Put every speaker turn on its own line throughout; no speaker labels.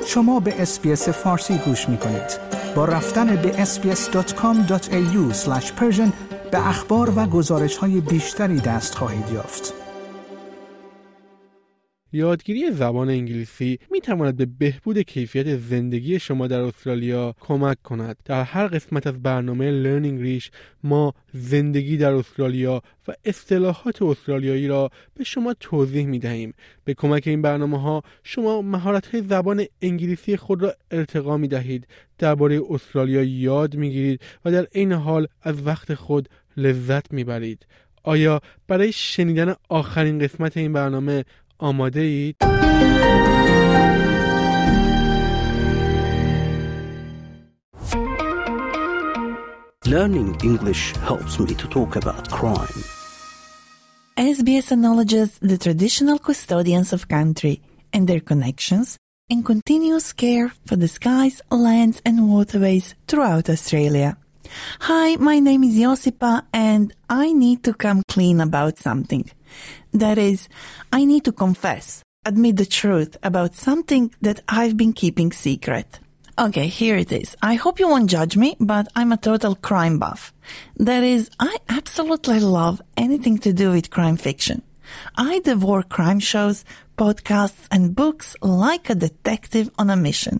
شما به اس‌بی‌اس فارسی گوش می‌کنید. با رفتن به sbs.com.au/persian به اخبار و گزارش‌های بیشتری دست خواهید یافت.
یادگیری زبان انگلیسی می تواند به بهبود کیفیت زندگی شما در استرالیا کمک کند. در هر قسمت از برنامه Learn English ما زندگی در استرالیا و اصطلاحات استرالیایی را به شما توضیح می دهیم. به کمک این برنامه‌ها شما مهارت‌های زبان انگلیسی خود را ارتقا می دهید، درباره استرالیا یاد می گیرید و در عین حال از وقت خود لذت می برید. آیا برای شنیدن آخرین قسمت این برنامه آماده اید؟
Learning English helps me to talk about crime.
SBS acknowledges the traditional custodians of country and their connections and continuous care for the skies, lands and waterways throughout Australia. Hi, my name is Josipa and I need to come clean about something. That is, I need to confess, admit the truth about something that I've been keeping secret. Okay, here it is. I hope you won't judge me, but I'm a total crime buff. That is, I absolutely love anything to do with crime fiction. I devour crime shows, podcasts, and books like a detective on a mission.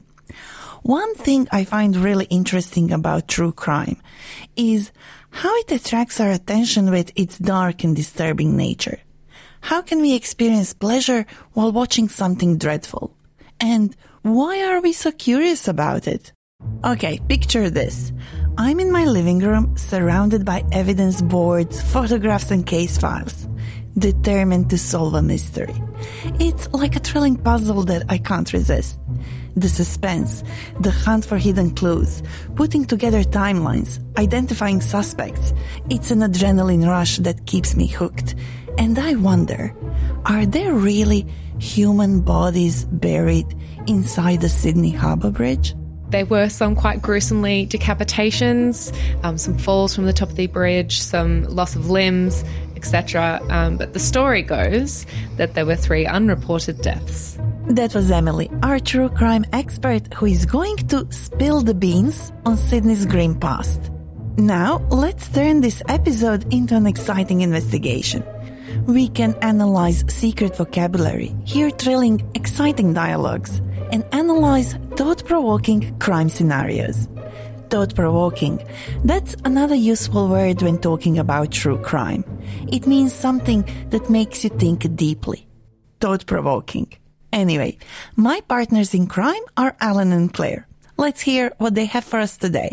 One thing I find really interesting about true crime is how it attracts our attention with its dark and disturbing nature. How can we experience pleasure while watching something dreadful? And why are we so curious about it? Okay, picture this. I'm in my living room surrounded by evidence boards, photographs and case files, determined to solve a mystery. It's like a thrilling puzzle that I can't resist. The suspense, the hunt for hidden clues, putting together timelines, identifying suspects. It's an adrenaline rush that keeps me hooked. And I wonder, are there really human bodies buried inside the Sydney Harbour Bridge?
There were some quite gruesomely decapitations, some falls from the top of the bridge, some loss of limbs, etc. But the story goes that there were 3 unreported deaths.
That was Emily, our true crime expert who is going to spill the beans on Sydney's grim past. Now, let's turn this episode into an exciting investigation. We can analyze secret vocabulary, hear thrilling, exciting dialogues, and analyze thought-provoking crime scenarios. Thought-provoking, that's another useful word when talking about true crime. It means something that makes you think deeply. Thought-provoking. Anyway, my partners in crime are Alan and Claire. Let's hear what they have for us today.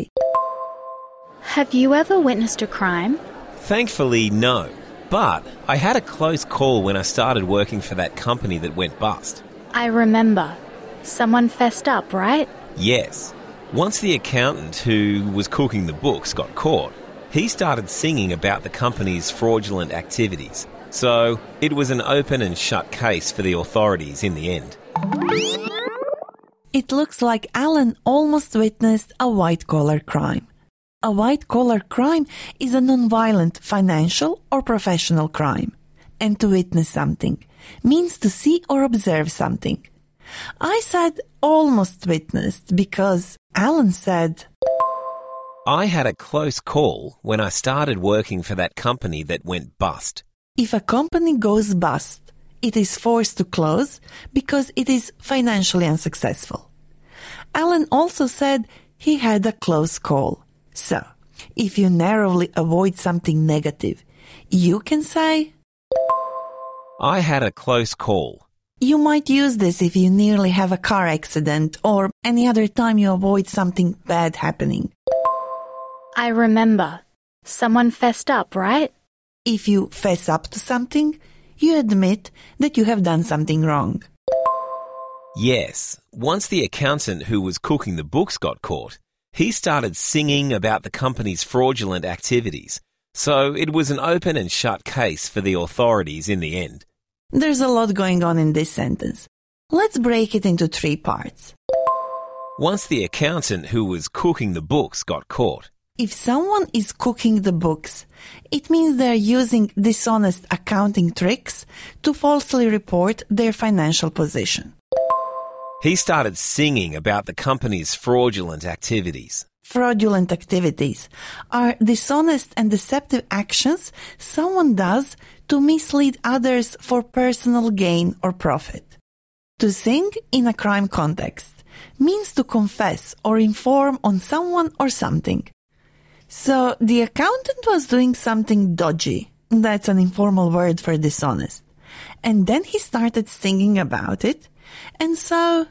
Have you ever witnessed a crime?
Thankfully, no. But I had a close call when I started working for that company that went bust.
I remember. Someone fessed up, right?
Yes. Once the accountant who was cooking the books got caught, he started singing about the company's fraudulent activities. So it was an open and shut case for the authorities in the end.
It looks like Alan almost witnessed a white-collar crime. A white-collar crime is a non-violent financial or professional crime. And to witness something means to see or observe something. I said almost witnessed because Alan said,
I had a close call when I started working for that company that went bust.
If a company goes bust, it is forced to close because it is financially unsuccessful. Alan also said he had a close call. So, if you narrowly avoid something negative, you can say,
I had a close call.
You might use this if you nearly have a car accident or any other time you avoid something bad happening.
I remember. Someone fessed up, right?
If you fess up to something, you admit that you have done something wrong.
Yes. Once the accountant who was cooking the books got caught, he started singing about the company's fraudulent activities. So it was an open and shut case for the authorities in the end.
There's a lot going on in this sentence. Let's break it into 3 parts.
Once the accountant who was cooking the books got caught.
If someone is cooking the books, it means they're using dishonest accounting tricks to falsely report their financial position.
He started singing about the company's fraudulent activities.
Fraudulent activities are dishonest and deceptive actions someone does to mislead others for personal gain or profit. To sing in a crime context means to confess or inform on someone or something. So the accountant was doing something dodgy. That's an informal word for dishonest. And then he started singing about it. And so,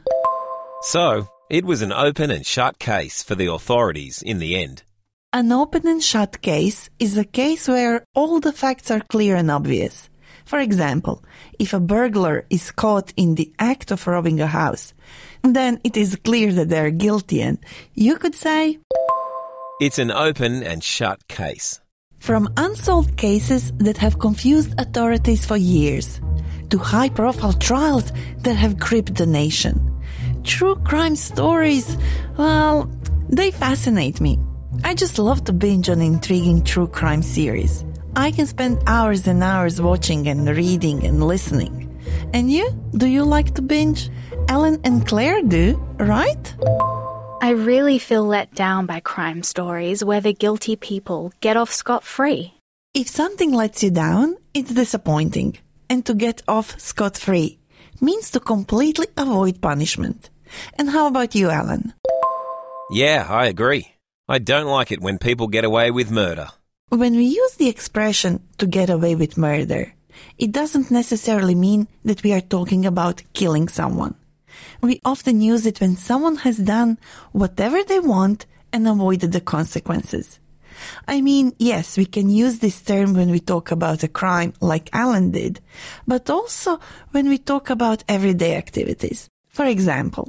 it was an open and shut case for the authorities in the end.
An open and shut case is a case where all the facts are clear and obvious. For example, if a burglar is caught in the act of robbing a house, then it is clear that they are guilty and you could say,
it's an open and shut case.
From unsolved cases that have confused authorities for years, to high-profile trials that have gripped the nation. True crime stories, well, they fascinate me. I just love to binge on intriguing true crime series. I can spend hours and hours watching and reading and listening. And you? Do you like to binge? Ellen and Claire do, right?
I really feel let down by crime stories where the guilty people get off scot-free.
If something lets you down, it's disappointing. And to get off scot-free means to completely avoid punishment. And how about you, Alan?
Yeah, I agree. I don't like it when people get away with murder.
When we use the expression to get away with murder, it doesn't necessarily mean that we are talking about killing someone. We often use it when someone has done whatever they want and avoided the consequences. I mean, yes, we can use this term when we talk about a crime like Alan did, but also when we talk about everyday activities. For example,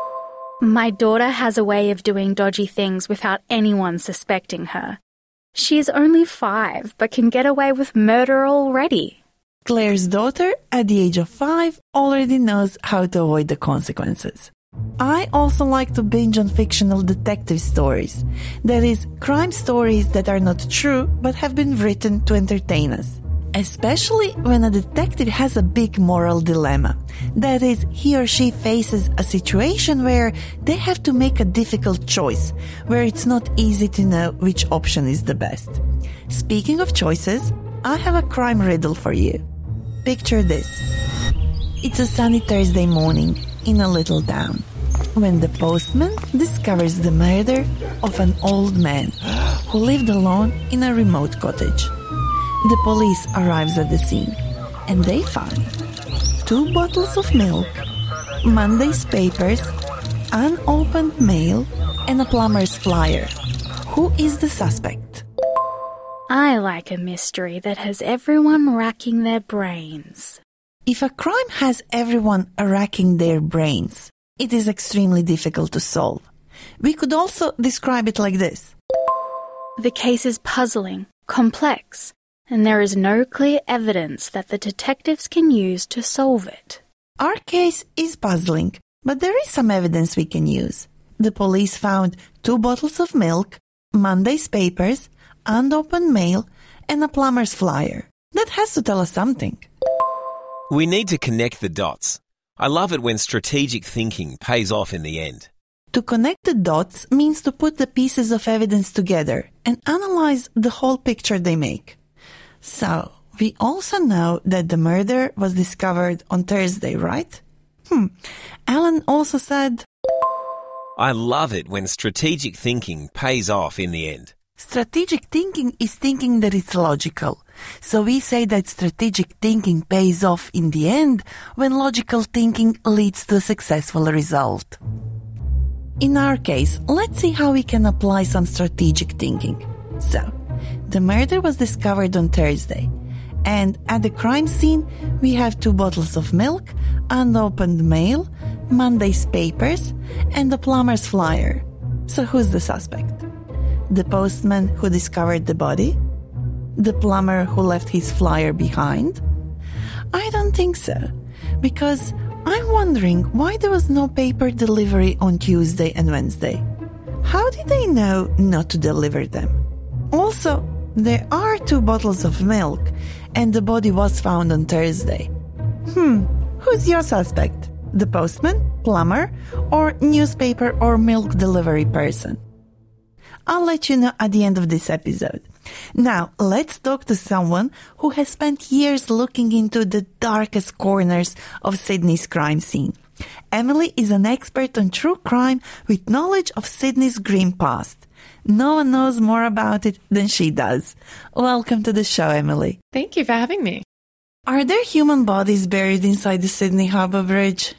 my daughter has a way of doing dodgy things without anyone suspecting her. She is only 5, but can get away with murder already.
Claire's daughter, at the age of 5, already knows how to avoid the consequences. I also like to binge on fictional detective stories. That is, crime stories that are not true but have been written to entertain us. Especially when a detective has a big moral dilemma. That is, he or she faces a situation where they have to make a difficult choice, where it's not easy to know which option is the best. Speaking of choices, I have a crime riddle for you. Picture this. It's a sunny Thursday morning in a little town when the postman discovers the murder of an old man who lived alone in a remote cottage. The police arrives at the scene and they find 2 bottles of milk, Monday's papers, unopened mail, and a plumber's flyer. Who is the suspect?
I like a mystery that has everyone racking their brains.
If a crime has everyone racking their brains, it is extremely difficult to solve. We could also describe it like this.
The case is puzzling, complex, and there is no clear evidence that the detectives can use to solve it.
Our case is puzzling, but there is some evidence we can use. The police found 2 bottles of milk, Monday's papers, unopened mail, and a plumber's flyer. That has to tell us something.
We need to connect the dots. I love it when strategic thinking pays off in the end.
To connect the dots means to put the pieces of evidence together and analyze the whole picture they make. So, we also know that the murder was discovered on Thursday, right? Alan also said,
I love it when strategic thinking pays off in the end.
Strategic thinking is thinking that it's logical. So we say that strategic thinking pays off in the end when logical thinking leads to a successful result. In our case, let's see how we can apply some strategic thinking. So, the murder was discovered on Thursday. And at the crime scene, we have 2 bottles of milk, unopened mail, Monday's papers, and the plumber's flyer. So who's the suspect? The postman who discovered the body? The plumber who left his flyer behind? I don't think so, because I'm wondering why there was no paper delivery on Tuesday and Wednesday. How did they know not to deliver them? Also, there are 2 bottles of milk, and the body was found on Thursday. Who's your suspect? The postman, plumber, or newspaper or milk delivery person? I'll let you know at the end of this episode. Now, let's talk to someone who has spent years looking into the darkest corners of Sydney's crime scene. Emily is an expert on true crime with knowledge of Sydney's grim past. No one knows more about it than she does. Welcome to the show, Emily.
Thank you for having me.
Are there human bodies buried inside the Sydney Harbour Bridge?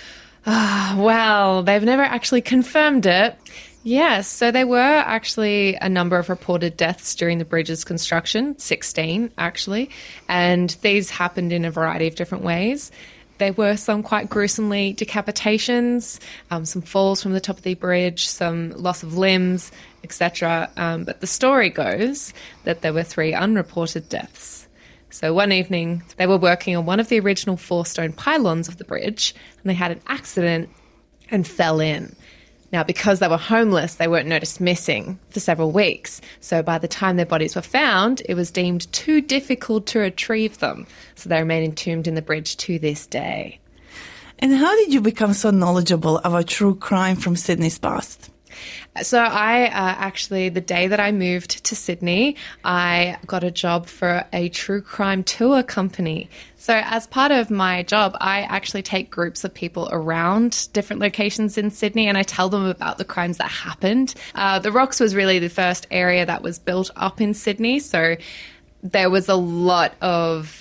Well, they've never actually confirmed it. Yes, so there were actually a number of reported deaths during the bridge's construction, 16 actually, and these happened in a variety of different ways. There were some quite gruesomely decapitations, some falls from the top of the bridge, some loss of limbs, etc. But the story goes that there were 3 unreported deaths. So one evening, they were working on one of the original 4-stone pylons of the bridge, and they had an accident and fell in. Now, because they were homeless, they weren't noticed missing for several weeks. So by the time their bodies were found, it was deemed too difficult to retrieve them. So they remain entombed in the bridge to this day.
And how did you become so knowledgeable about true crime from Sydney's past?
So I actually, the day that I moved to Sydney, I got a job for a true crime tour company. So as part of my job, I actually take groups of people around different locations in Sydney and I tell them about the crimes that happened. The Rocks was really the first area that was built up in Sydney. So there was a lot of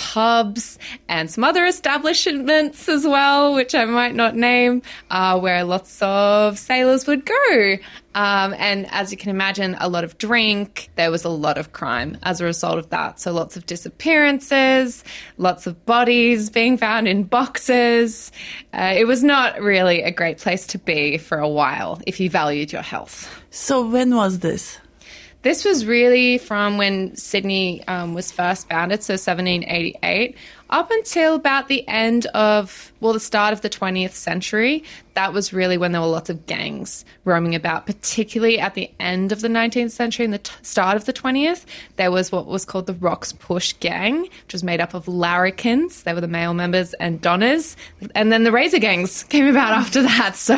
pubs and some other establishments as well, which I might not name, where lots of sailors would go. And as you can imagine, a lot of drink. There was a lot of crime as a result of that. So lots of disappearances, lots of bodies being found in boxes. It was not really a great place to be for a while if you valued your health.
So when was this?
This was really from when Sydney was first founded, so 1788, up until about the end of, the start of the 20th century. That was really when there were lots of gangs roaming about, particularly at the end of the 19th century and the start of the 20th. There was what was called the Rocks Push Gang, which was made up of larrikins. They were the male members, and donners. And then the razor gangs came about after that. So,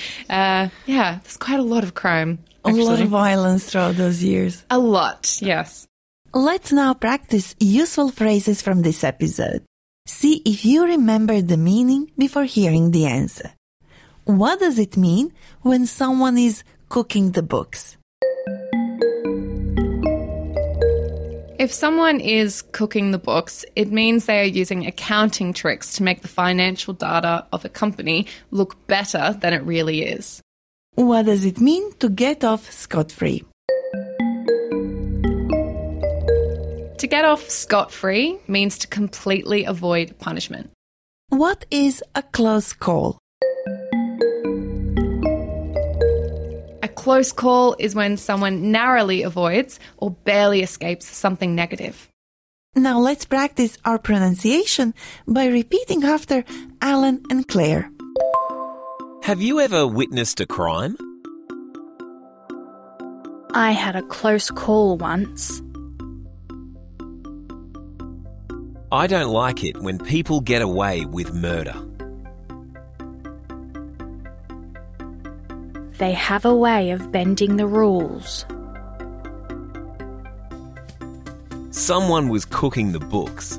there's quite a lot of crime. Actually.
A lot of violence throughout those years.
A lot, yes.
Let's now practice useful phrases from this episode. See if you remember the meaning before hearing the answer. What does it mean when someone is cooking the books?
If someone is cooking the books, it means they are using accounting tricks to make the financial data of a company look better than it really is.
What does it mean to get off scot-free?
To get off scot-free means to completely avoid punishment.
What is a close call?
A close call is when someone narrowly avoids or barely escapes something negative.
Now let's practice our pronunciation by repeating after Alan and Claire.
Have you ever witnessed a crime?
I had a close call once.
I don't like it when people get away with murder.
They have a way of bending the rules.
Someone was cooking the books.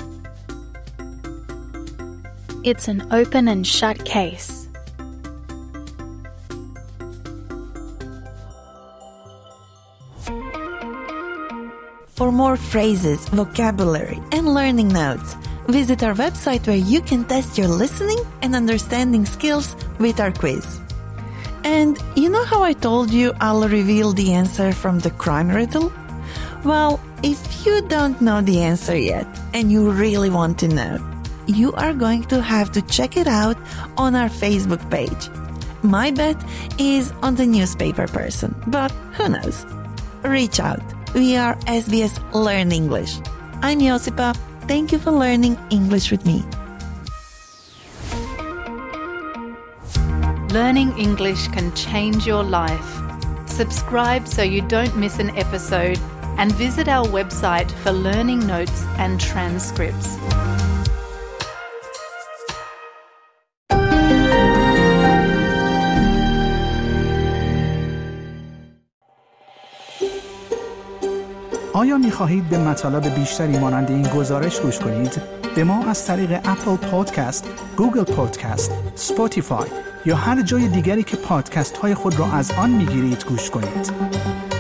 It's an open and shut case.
For more phrases, vocabulary, and learning notes, visit our website where you can test your listening and understanding skills with our quiz. And you know how I told you I'll reveal the answer from the crime riddle? Well, if you don't know the answer yet and you really want to know, you are going to have to check it out on our Facebook page. My bet is on the newspaper person, but who knows? Reach out. We are SBS Learn English. I'm Josipa. Thank you for learning English with me.
Learning English can change your life. Subscribe so you don't miss an episode and visit our website for learning notes and transcripts.
آیا می‌خواهید به مطالب بیشتری مانند این گزارش گوش کنید؟ به ما از طریق اپل پادکست، گوگل پادکست، اسپاتیفای یا هر جای دیگری که پادکست های خود را از آن میگیرید گوش کنید.